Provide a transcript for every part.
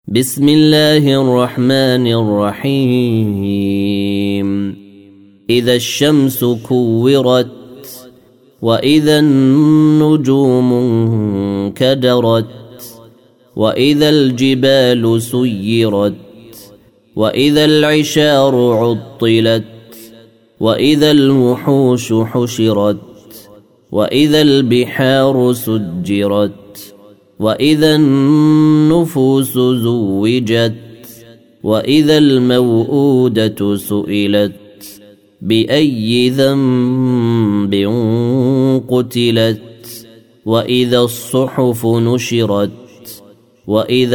بسم الله الرحمن الرحيم إذا الشمس كورت وإذا النجوم انكدرت وإذا الجبال سيرت وإذا العشار عطلت وإذا الوحوش حشرت وإذا البحار سجرت وإذا النفوس زوجت وإذا الموءودة سئلت بأي ذنب قتلت وإذا الصحف نشرت وإذا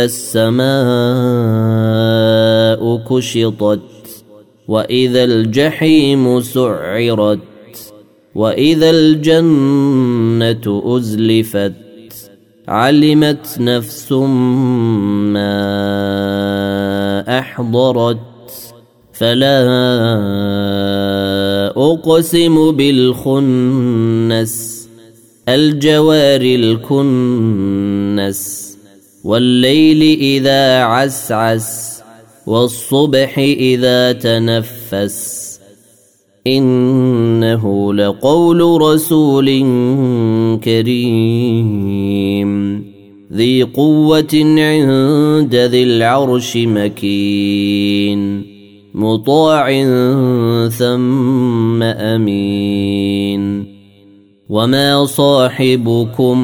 السماء كشطت وإذا الجحيم سعرت وإذا الجنة أزلفت علمت نفس ما أحضرت فلا أقسم بالخنس الجوار الكنس والليل إذا عسعس والصبح إذا تنفس إنه لقول رسول كريم ذي قوة عند ذي العرش مكين مطاع ثم أمين وما صاحبكم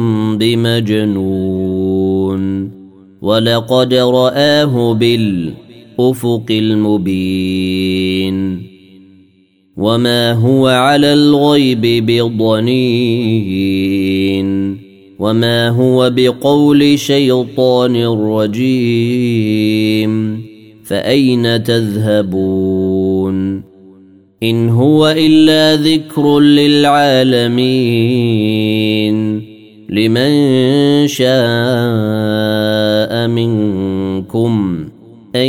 بمجنون ولقد رآه بالأفق المبين وما هو على الغيب بضنين وما هو بقول شيطان رجيم فأين تذهبون إن هو إلا ذكر للعالمين لمن شاء منكم أن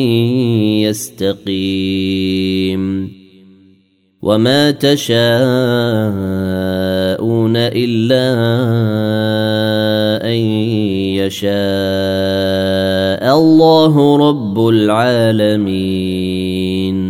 يستقيم وما تشاءون إلا أن يشاء الله رب العالمين.